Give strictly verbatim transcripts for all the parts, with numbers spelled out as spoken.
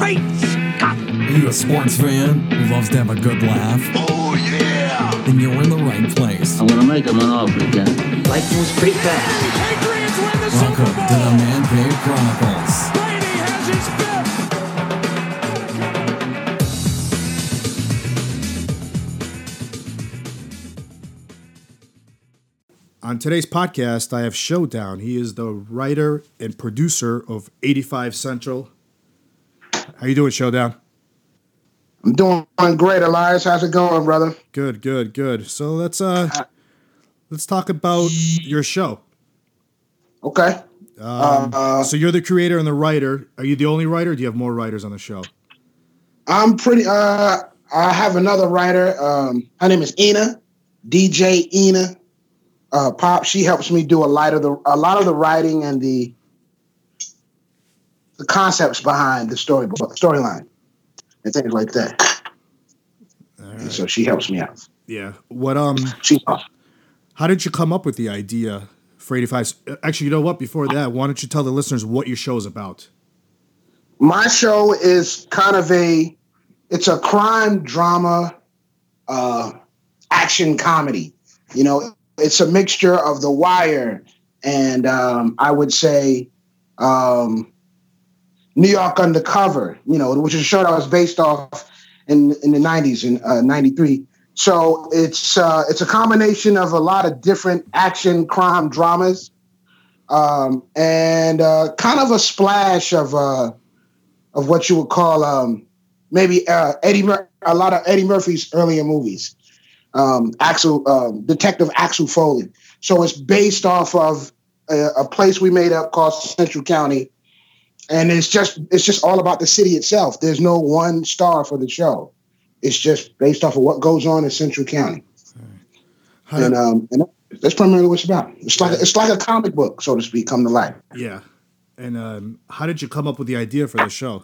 Great Scott! Are you a sports fan who loves to have a good laugh? Oh, yeah! Then you're in the right place. I'm gonna make him an offer again. Life moves pretty fast. The Patriots win the Welcome Super Bowl! to the Man Cave Chronicles. Brady has his fifth! On today's podcast, I have Showdown. He is the writer and producer of eighty-five Central. How you doing, Showdown? I'm doing great, Elias. How's it going, brother? Good, good, good. So let's uh, let's talk about your show. Okay. Um, uh, so you're the creator and the writer. Are you the only writer? Or do you have more writers on the show? I'm pretty. Uh, I have another writer. Um, her name is Ina, D J Ina. Uh, Pop. She helps me do a lot of the a lot of the writing and the the concepts behind the story storyline and things like that. Right. And so she helps me out. Yeah. What um? She. How did you come up with the idea for eighty-five? Actually, you know what? Before that, why don't you tell the listeners what your show is about? My show is kind of a. It's a crime drama, uh, action comedy. You know, it's a mixture of The Wire and um, I would say um, New York Undercover. You know, which is a show that was based off in in the nineties in uh, ninety-three. So it's uh, it's a combination of a lot of different action crime dramas, um, and uh, kind of a splash of uh, of what you would call um, maybe uh, Eddie Mur- a lot of Eddie Murphy's earlier movies, um, Axel um, Detective Axel Foley. So it's based off of a, a place we made up called Central County, and it's just it's just all about the city itself. There's no one star for the show. It's just based off of what goes on in Central County, How and did- um, and that's primarily what it's about. It's like it's like a comic book, so to speak, come to life. yeah. And um, how did you come up with the idea for the show?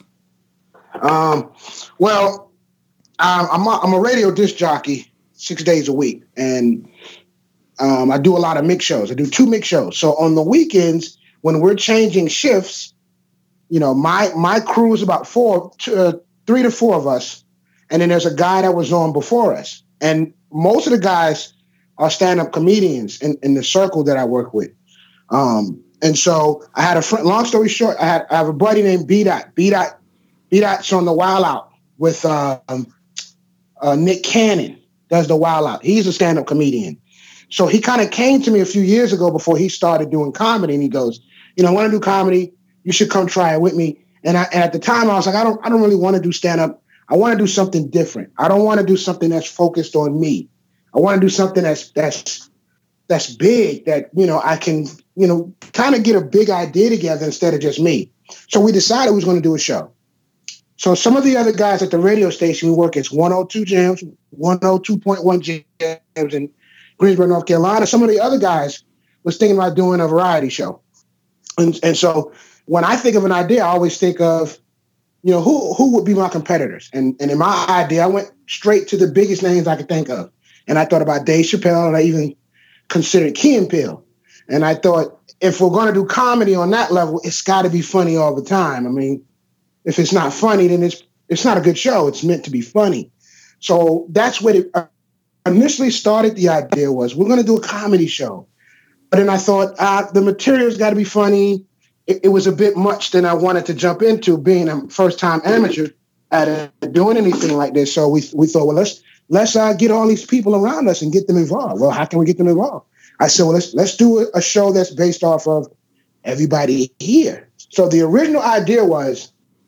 Um, well, I'm I'm a, I'm a radio disc jockey six days a week, and um, I do a lot of mix shows. I do two mix shows. So on the weekends, when we're changing shifts, you know, my my crew is about four, two, uh, three to four of us. And then there's a guy that was on before us. And most of the guys are stand-up comedians in, in the circle that I work with. Um, and so I had a friend, long story short, I had I have a buddy named B-Dot. B-Dot, B-Dot's on the Wild Out with uh, um, uh, Nick Cannon, does the Wild Out. He's a stand-up comedian. So he kind of came to me a few years ago before he started doing comedy. And he goes, you know, I want to do comedy. You should come try it with me. And, I, and at the time I was like, I don't, I don't really want to do stand-up. I want to do something different. I don't want to do something that's focused on me. I want to do something that's that's that's big, that, you know, I can, you know, kind of get a big idea together instead of just me. So we decided we was going to do a show. So some of the other guys at the radio station we work, it's one oh two Jams, one oh two point one Jams in Greensboro, North Carolina. Some of the other guys was thinking about doing a variety show. And, and so when I think of an idea, I always think of, you know, who who would be my competitors? And and in my idea, I went straight to the biggest names I could think of. And I thought about Dave Chappelle, and I even considered Key and Peele. And I thought, if we're going to do comedy on that level, it's got to be funny all the time. I mean, if it's not funny, then it's it's not a good show. It's meant to be funny. So that's what it initially started. The idea was, we're going to do a comedy show. But then I thought, uh, the material's got to be funny. It, it was a bit much than I wanted to jump into, being a first-time amateur at uh, doing anything like this. So we we thought, well, let's let's uh, get all these people around us and get them involved. Well, how can we get them involved? I said, well, let's let's do a, a show that's based off of everybody here. So the original idea was,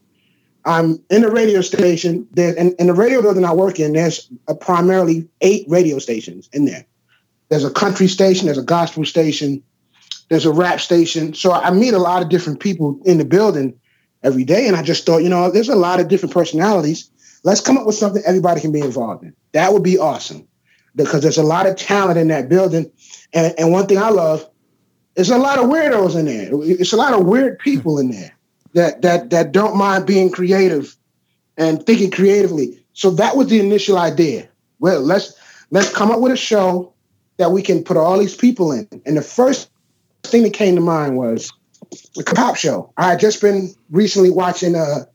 I'm in a radio station. There, and in the radio building I work in, there's a primarily eight radio stations in there. There's a country station, there's a gospel station, there's a rap station. So I meet a lot of different people in the building every day. And I just thought, you know, there's a lot of different personalities. Let's come up with something everybody can be involved in. That would be awesome, because there's a lot of talent in that building. And, and one thing I love, there's a lot of weirdos in there. It's a lot of weird people in there that that that don't mind being creative and thinking creatively. So that was the initial idea. Well, let's let's come up with a show that we can put all these people in. And the first thing that came to mind was the cop show. I had just been recently watching uh,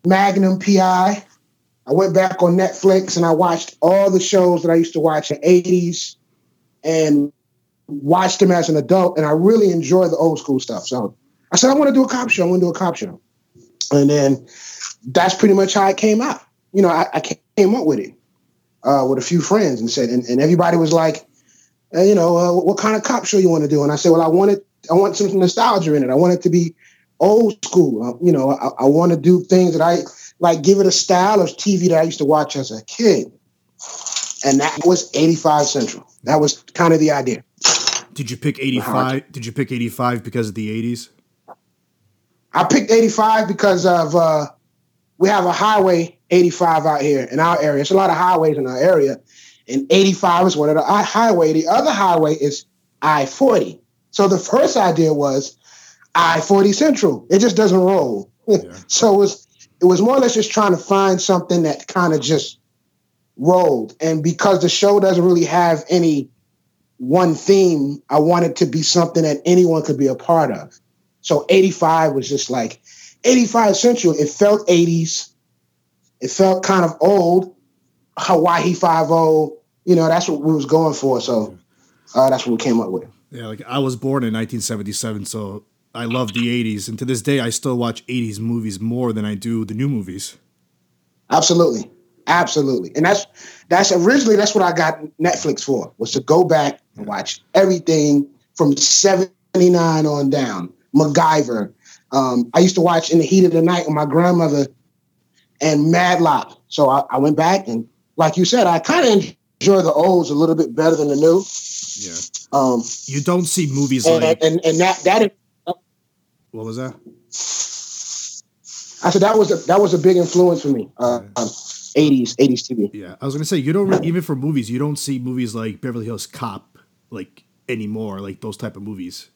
Magnum P I. I went back on Netflix and I watched all the shows that I used to watch in the eighties and watched them as an adult. And I really enjoy the old school stuff. So I said, I want to do a cop show. I want to do a cop show. And then that's pretty much how it came out. You know, I, I came up with it uh, with a few friends and said, and, and everybody was like, uh, you know, uh, what kind of cop show you want to do? And I said, well, I wanted, I want some nostalgia in it. I want it to be old school. Uh, you know, I, I want to do things that I like, give it a style of T V that I used to watch as a kid. And that was eighty-five Central. That was kind of the idea. Did you pick eighty-five? Did you pick eighty-five because of the eighties? I picked eighty-five because of uh, we have a highway eighty-five out here in our area. It's a lot of highways in our area, and eighty-five is one of the highway. The other highway is I forty. So the first idea was I forty Central. It just doesn't roll. Yeah. So it was it was more or less just trying to find something that kind of just rolled. And because the show doesn't really have any one theme, I wanted to be something that anyone could be a part of. So eighty-five was just like eighty-five Central. It felt eighties. It felt kind of old. Hawaii Five-O. You know, that's what we was going for. So uh, that's what we came up with. Yeah, like I was born in nineteen seventy-seven, so I love the eighties. And to this day, I still watch eighties movies more than I do the new movies. Absolutely. Absolutely. And that's that's originally that's what I got Netflix for, was to go back and watch everything from seventy-nine on down. MacGyver. Um, I used to watch In the Heat of the Night with my grandmother and Matlock. So I, I went back and, like you said, I kind of enjoy the olds a little bit better than the new. Yeah. Um, you don't see movies and, like and and that that. Is, what was that? I said that was a, that was a big influence for me. Uh, um, eighties eighties T V. Yeah, I was gonna say you don't really, even for movies you don't see movies like Beverly Hills Cop like anymore, like those type of movies.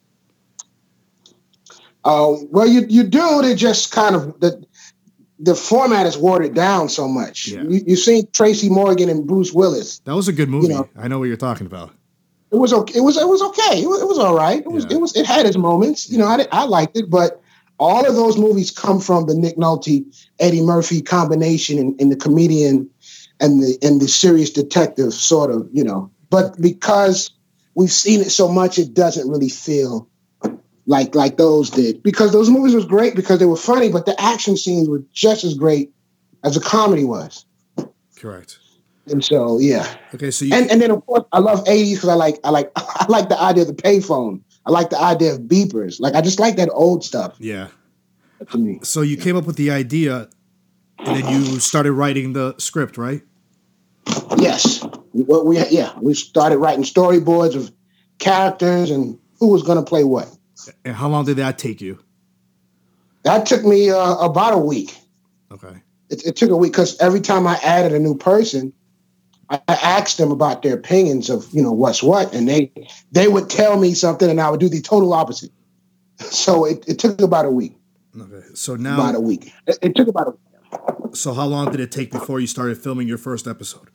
Uh, well, you you do. They just kind of the the format is watered down so much. Yeah. You you've seen Tracy Morgan and Bruce Willis. That was a good movie. You know, I know what you're talking about. It was okay. It was it was okay. It was, it was all right. It was yeah. it was it had its moments. You know, I I liked it, but all of those movies come from the Nick Nolte, Eddie Murphy combination, and, and the comedian and the and the serious detective sort of, you know. But because we've seen it so much, it doesn't really feel like like those did. Because those movies was great because they were funny, but the action scenes were just as great as the comedy was. Correct. And so, yeah. Okay, so you and and then of course I love eighties because I like I like I like the idea of the payphone. I like the idea of beepers. Like I just like that old stuff. Yeah. To me. So you yeah. came up with the idea, and then you started writing the script, right? Yes. Well, we yeah we started writing storyboards of characters and who was going to play what. And how long did that take you? That took me uh, about a week. Okay. It, it took a week because every time I added a new person, I asked them about their opinions of, you know, what's what, and they they would tell me something, and I would do the total opposite. So it, it took about a week. Okay. So now about a week. It, it took about a week. So how long did it take before you started filming your first episode?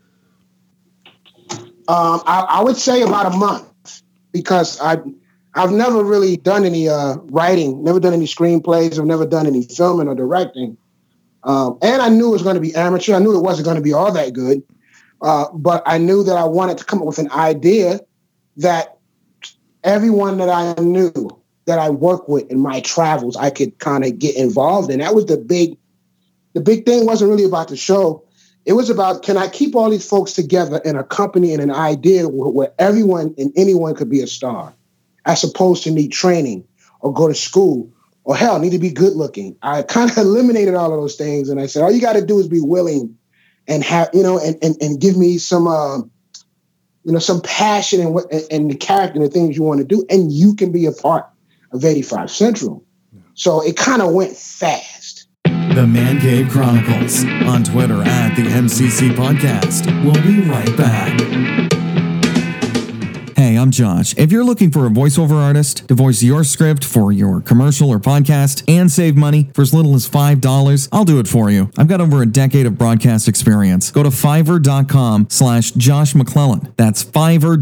Um, I, I would say about a month because I I've never really done any uh, writing, never done any screenplays, I've never done any filming or directing, um, and I knew it was going to be amateur. I knew it wasn't going to be all that good. Uh, but I knew that I wanted to come up with an idea that everyone that I knew that I worked with in my travels, I could kind of get involved in. That was the big, the big thing wasn't really about the show. It was about, can I keep all these folks together in a company and an idea where, where everyone and anyone could be a star, as opposed to need training or go to school or hell, need to be good looking. I kind of eliminated all of those things. And I said, all you got to do is be willing and have, you know, and, and, and give me some, uh, you know, some passion and what, and, and the character and the things you want to do. And you can be a part of eighty-five Central. So it kind of went fast. The Man Cave Chronicles on Twitter at the M C C Podcast. We'll be right back. Hey, I'm Josh. If you're looking for a voiceover artist to voice your script for your commercial or podcast and save money for as little as five dollars, I'll do it for you. I've got over a decade of broadcast experience. Go to fiverr.com slash Josh McClellan. That's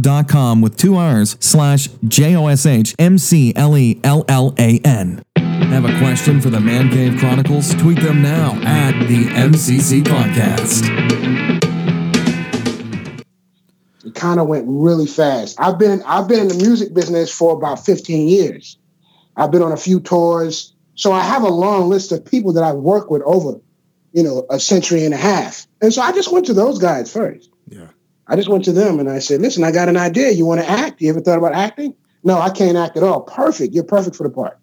fiverr.com with two R's slash J O S H M C L E L L A N. Have a question for the Man Cave Chronicles? Tweet them now at the M C C Podcast. It kind of went really fast. I've been I've been in the music business for about fifteen years. I've been on a few tours. So I have a long list of people that I've worked with over, you know, a century and a half. And so I just went to those guys first. Yeah. I just went to them and I said, listen, I got an idea. You want to act? You ever thought about acting? No, I can't act at all. Perfect. You're perfect for the part.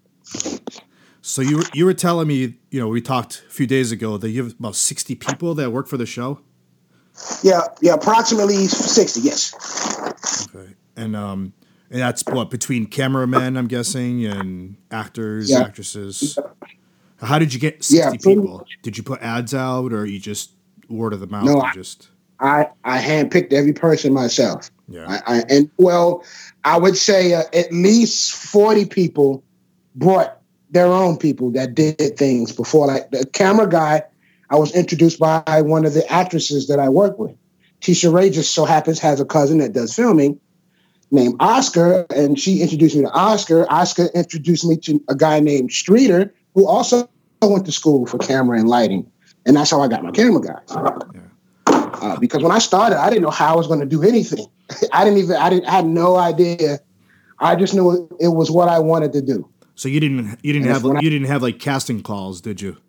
So you were, you were telling me, you know, we talked a few days ago that you have about sixty people that work for the show? Yeah, yeah, approximately sixty, yes. Okay. And um and that's what, between cameramen, I'm guessing, and actors, Yeah. actresses. How did you get sixty Yeah, pretty people? Did you put ads out, or you just word of the mouth? No, or I- just I, I handpicked every person myself. yeah. I, I, and well, I would say uh, at least forty people brought their own people that did things before. Like the camera guy, I was introduced by one of the actresses that I work with. Tisha Ray just so happens has a cousin that does filming named Oscar, and she introduced me to Oscar. Oscar introduced me to a guy named Streeter, who also went to school for camera and lighting. And that's how I got my camera guys. Yeah. Uh, because when I started, I didn't know how I was going to do anything. I didn't even, I didn't, I had no idea. I just knew it, it was what I wanted to do. So you didn't you didn't And have when I- you didn't have like casting calls, did you?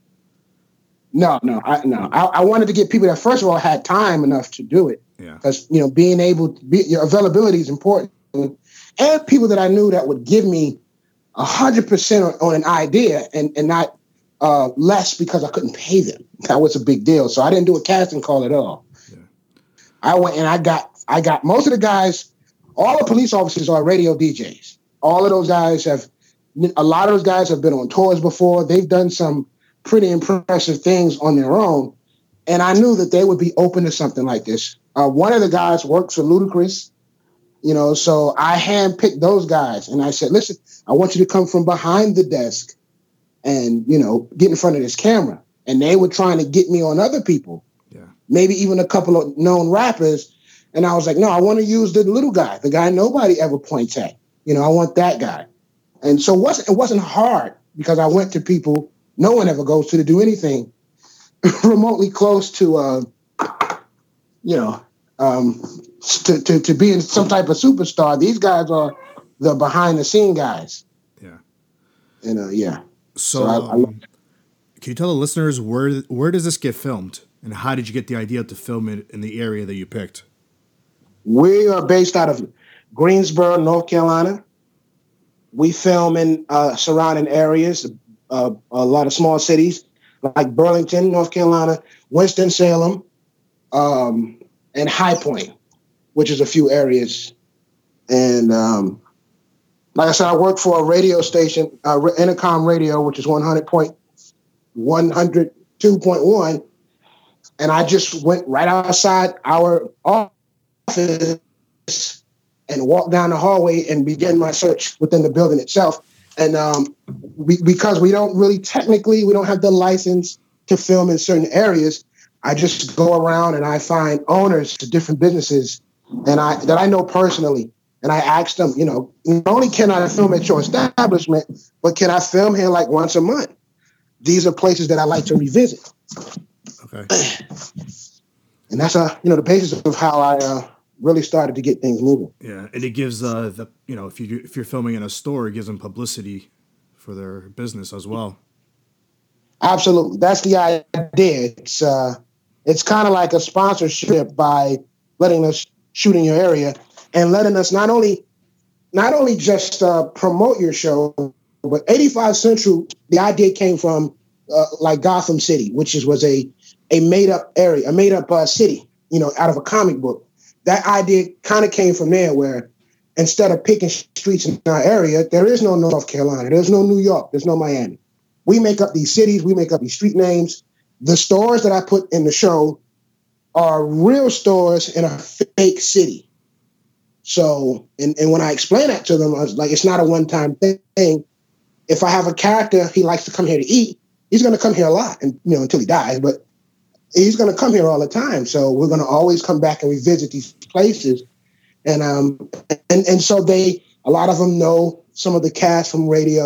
No, no, I, no. I, I wanted to get people that, first of all, had time enough to do it. Yeah. Because, you know, being able to be, your availability is important. And people that I knew that would give me one hundred percent on, on an idea and, and not uh, less because I couldn't pay them. That was a big deal. So I didn't do a casting call at all. Yeah. I went and I got, I got most of the guys, all the police officers are radio D Js. All of those guys have, a lot of those guys have been on tours before. They've done some pretty impressive things on their own. And I knew that they would be open to something like this. Uh, one of the guys works for Ludacris, you know, so I handpicked those guys. And I said, listen, I want you to come from behind the desk and, you know, get in front of this camera. And they were trying to get me on other people, Yeah. maybe even a couple of known rappers. And I was like, no, I want to use the little guy, the guy nobody ever points at. You know, I want that guy. And so it wasn't, it wasn't hard because I went to people no one ever goes to to do anything remotely close to, uh, you know, um, to, to, to being some type of superstar. These guys are the behind the scene guys. Yeah. And uh, yeah. So, So I- I- um, can you tell the listeners where where does this get filmed, and how did you get the idea to film it in the area that you picked? We are based out of Greensboro, North Carolina. We film in uh, surrounding areas, uh, a lot of small cities like Burlington, North Carolina, Winston-Salem, um, and High Point, which is a few areas. And um, like I said, I work for a radio station, uh, Intercom Radio, which is one hundred point one hundred two point one. And I just went right outside our office and walked down the hallway and began my search within the building itself. And um, we, because we don't really technically, we don't have the license to film in certain areas, I just go around and I find owners to different businesses and I that I know personally. And I ask them, you know, not only can I film at your establishment, but can I film here like once a month? These are places that I like to revisit. Okay. And that's, uh, you know, the basis of how I uh, really started to get things moving. Yeah, and it gives uh, the you know if you if you're filming in a store, it gives them publicity for their business as well. Absolutely, that's the idea. It's uh, it's kind of like a sponsorship by letting us shoot in your area and letting us not only not only just uh, promote your show, but eighty-five Central. The idea came from uh, like Gotham City, which is was a a made up area, a made up uh, city, you know, out of a comic book. That idea kind of came from there, where instead of picking streets in our area, there is no North Carolina, there's no New York, there's no Miami. We make up these cities, we make up these street names. The stores that I put in the show are real stores in a fake city. So, and, and when I explain that to them, I was like, it's not a one-time thing. If I have a character, he likes to come here to eat, he's going to come here a lot, and you know, until he dies, but he's going to come here all the time. So we're going to always come back and revisit these places. And um, and and so they, a lot of them know some of the cast from radio.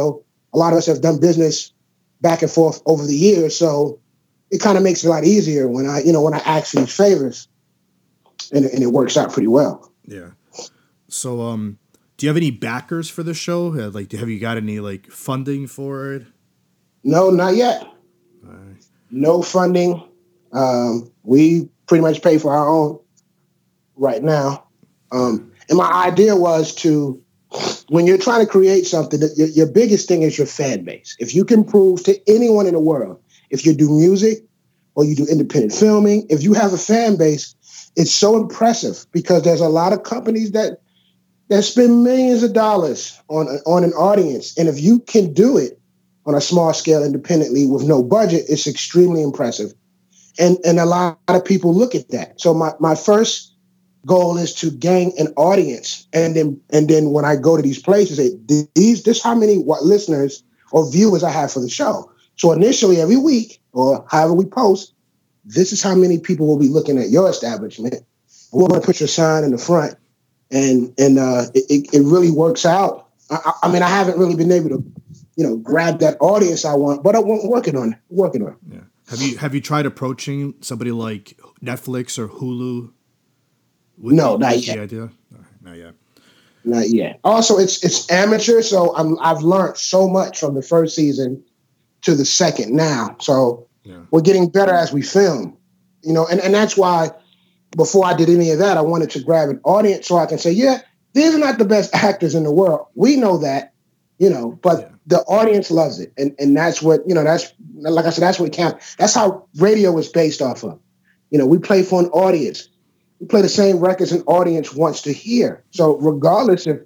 a lot of us have done business back and forth over the years. So it kind of makes it a lot easier when I, you know, when I ask these favors, and, and it works out pretty well. Yeah. So, um, do you have any backers for the show? Uh, Like, have you got any like funding for it? No, not yet. All right. No funding. Um, we pretty much pay for our own right now. Um, and my idea was to, when you're trying to create something, your, your biggest thing is your fan base. If you can prove to anyone in the world, if you do music or you do independent filming, if you have a fan base, it's so impressive because there's a lot of companies that that spend millions of dollars on, on an audience. And if you can do it on a small scale independently with no budget, it's extremely impressive. And, and a lot of people look at that. So my, my first goal is to gain an audience. And then and then when I go to these places, say, these this how many what listeners or viewers I have for the show. So initially every week or however we post, this is how many people will be looking at your establishment. We're going to put your sign in the front. And and uh, it, it really works out. I, I mean, I haven't really been able to, you know, grab that audience I want, but I'm working on it. Working on it. Yeah. Have you have you tried approaching somebody like Netflix or Hulu? With No, the, not with yet. The idea? No, not yet. Not yet. Also, it's it's amateur, so I'm I've learned so much from the first season to the second now. So Yeah. we're getting better as we film, you know, and, and that's why before I did any of that, I wanted to grab an audience so I can say, yeah, these are not the best actors in the world. We know that, you know, but Yeah. the audience loves it. And and that's what, you know, that's, like I said, that's what counts. That's how radio is based off of. You know, we play for an audience. We play the same records an audience wants to hear. So regardless if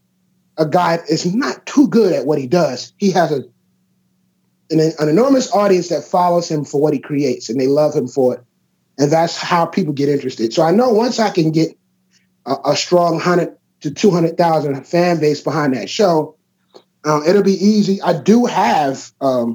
a guy is not too good at what he does, he has a an, an enormous audience that follows him for what he creates, and they love him for it. And that's how people get interested. So I know once I can get a, a strong one hundred to two hundred thousand fan base behind that show, um, it'll be easy. I do have, um,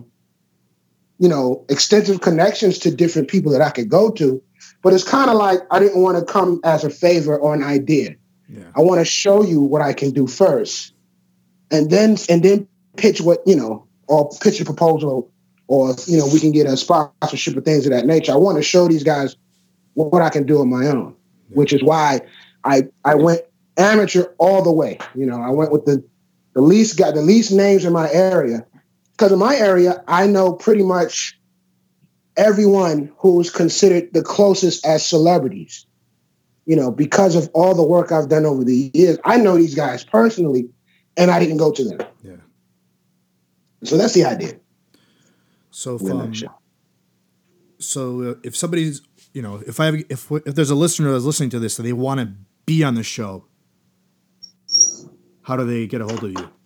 you know, extensive connections to different people that I could go to, but it's kind of like I didn't want to come as a favor or an idea. Yeah. I want to show you what I can do first, and then and then pitch what, you know, or pitch a proposal, or, you know, we can get a sponsorship or things of that nature. I want to show these guys what I can do on my own, which is why I I went amateur all the way. You know, I went with the the least got the least names in my area, because in my area I know pretty much everyone who's considered the closest as celebrities. You know, because of all the work I've done over the years, I know these guys personally, and I didn't go to them. Yeah. So that's the idea. So if, in a um, nutshell. so uh, if somebody's, you know, if I have, if if there's a listener that's listening to this and they want to be on the show, how do they get a hold of you?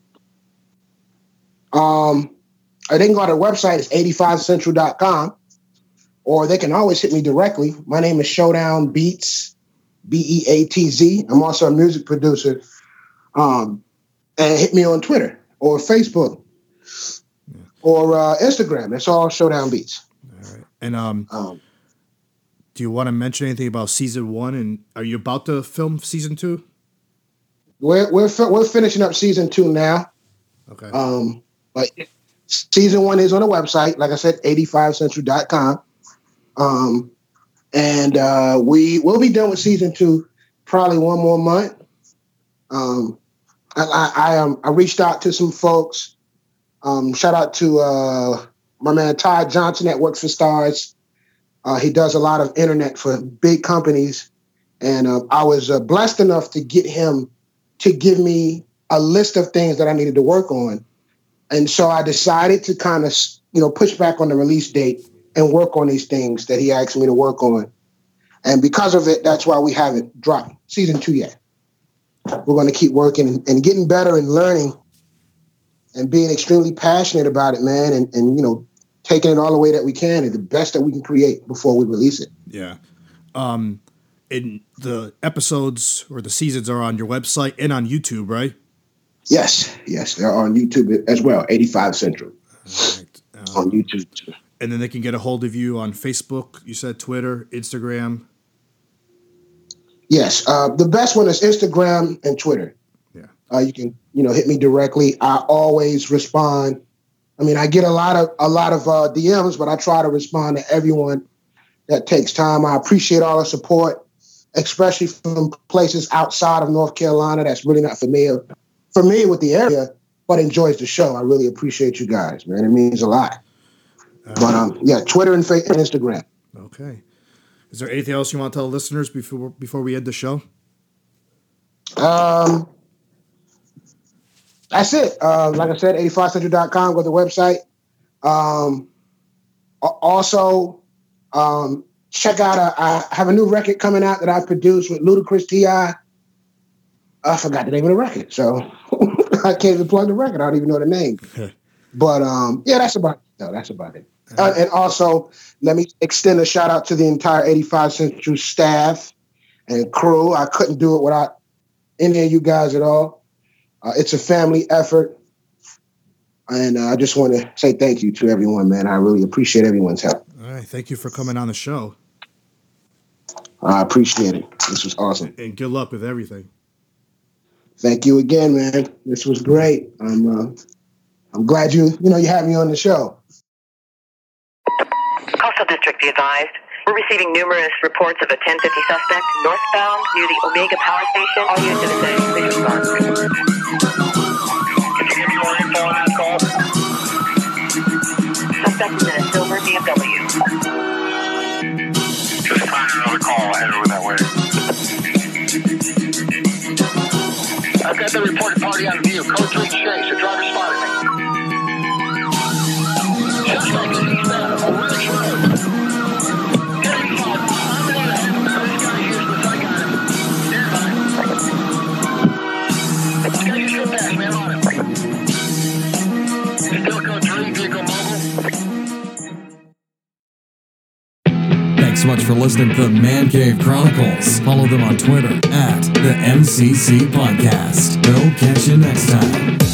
Um, they can go to our website, it's eighty-five central dot com, or they can always hit me directly. My name is Showdown Beats, B E A T Z. I'm also a music producer. Um, and hit me on Twitter or Facebook yeah. or uh, Instagram. It's all Showdown Beats. All right. And um, Um, do you want to mention anything about season one? And are you about to film season two? we're we're fi- we're finishing up season two now. Okay. Um, but season one is on the website, like I said, eighty-five central dot com. Um, and uh, we will be done with season two probably one more month. Um, I I, I, um, I reached out to some folks. Um, shout out to uh, my man Todd Johnson that works for Stars. Uh, he does a lot of internet for big companies, and uh, I was uh, blessed enough to get him to give me a list of things that I needed to work on. And so I decided to kind of, you know, push back on the release date and work on these things that he asked me to work on. And because of it, that's why we haven't dropped season two yet. We're going to keep working and, and getting better and learning and being extremely passionate about it, man. And, and, you know, taking it all the way that we can and the best that we can create before we release it. Yeah. Um, and the episodes or the seasons are on your website and on YouTube, right? Yes. Yes. They're on YouTube as well. eighty-five Central All right. Um, on YouTube too. And then they can get a hold of you on Facebook, you said Twitter, Instagram. Yes. Uh, the best one is Instagram and Twitter. Yeah. Uh, you can, you know, hit me directly. I always respond I mean, I get a lot of a lot of uh, D Ms, but I try to respond to everyone that takes time. I appreciate all the support, especially from places outside of North Carolina that's really not familiar familiar with the area, but enjoys the show. I really appreciate you guys, man. It means a lot. Uh, but um, yeah, Twitter and Facebook and Instagram. Okay. Is there anything else you want to tell the listeners before before we end the show? Um, that's it. Uh, like I said, eighty-five central dot com, go to the website. Um, also, um, check out, a, I have a new record coming out that I produced with Ludacris T I. I forgot the name of the record, so I can't even plug the record. I don't even know the name. But um, yeah, that's about it. No, that's about it. Uh, and also, let me extend a shout out to the entire eighty-five Central staff and crew. I couldn't do it without any of you guys at all. Uh, it's a family effort. And uh, I just want to say thank you to everyone, man. I really appreciate everyone's help. All right. Thank you for coming on the show. I appreciate it. This was awesome. And good luck with everything. Thank you again, man. This was great. I'm uh, I'm glad you, you know, you had me on the show. Coastal District, be advised. We're receiving numerous reports of a ten fifty suspect northbound near the Omega Power Station. All units in the city, please respond. Can you give me more info on that call? Suspect is in a silver B M W. Just find another call. Head over that way. I've got the reported party on view. Code three chase. The driver spotted me. Suspect is eastbound on Ridge Road. Thanks so much for listening to the Man Cave Chronicles. Follow them on Twitter at the M C C Podcast. We'll catch you next time.